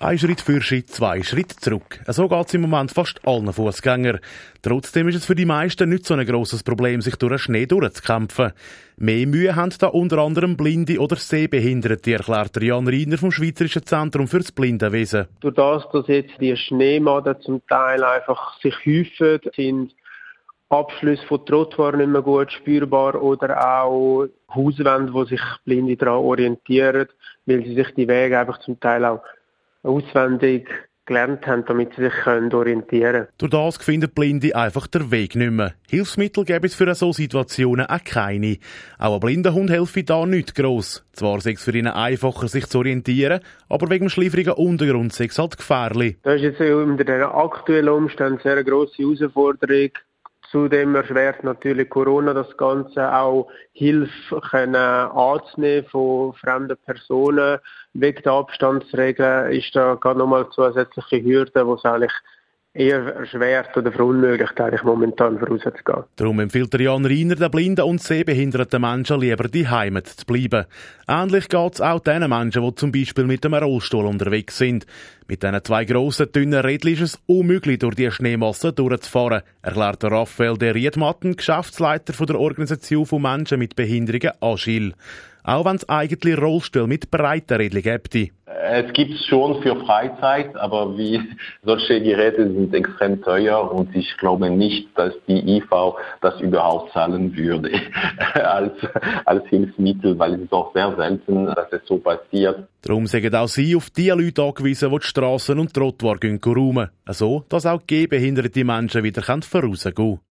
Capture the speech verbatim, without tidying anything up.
Ein Schritt für Schritt, zwei Schritte zurück. So geht es im Moment fast allen Fußgängern. Trotzdem ist es für die meisten nicht so ein grosses Problem, sich durch den Schnee durchzukämpfen. Mehr Mühe haben da unter anderem Blinde oder Sehbehinderte, erklärt Jan Reiner vom Schweizerischen Zentrum für das Blindenwesen. Durch das, dass jetzt die Schneemaden zum Teil einfach sich häufen, sind Abschlüsse von Trottoirs nicht mehr gut spürbar oder auch Hauswände, wo sich Blinde daran orientieren, weil sie sich die Wege einfach zum Teil auch auswendig gelernt haben, damit sie sich orientieren können. Durch das finden Blinde einfach den Weg nicht mehr. Hilfsmittel gäbe es für so Situationen auch keine. Auch ein Blindenhund helfe da nicht gross. Zwar sei es für ihn einfacher, sich zu orientieren, aber wegen dem schliffrigen Untergrund sei es halt gefährlich. Das ist jetzt unter den aktuellen Umständen eine sehr grosse Herausforderung. Zudem erschwert natürlich Corona das Ganze auch, Hilfe können anzunehmen von fremden Personen. Wegen der Abstandsregeln ist da gerade nochmal zusätzliche Hürde, die es eigentlich eher erschwert oder verunmöglicht, eigentlich momentan vorauszugehen. Darum empfiehlt Jan Reiner den blinden und sehbehinderten Menschen lieber die Heimat zu bleiben. Ähnlich geht es auch den Menschen, die zum Beispiel mit einem Rollstuhl unterwegs sind. Mit diesen zwei grossen, dünnen Rädchen ist es unmöglich, durch die Schneemasse durchzufahren, erklärt Raphael de Riedmatten, Geschäftsleiter der Organisation von Menschen mit Behinderungen Agil. Auch wenn es eigentlich Rollstühle mit breiten Rädchen gibt. Es gibt es schon für Freizeit, aber wie solche Geräte sind extrem teuer und ich glaube nicht, dass die I V das überhaupt zahlen würde als, als Hilfsmittel, weil es ist auch sehr selten, dass es so passiert. Darum sagen auch sie auf die Leute angewiesen, die die Strassen und Trottoirs räumen, so dass auch gehbehinderte Menschen wieder vorausgehen können.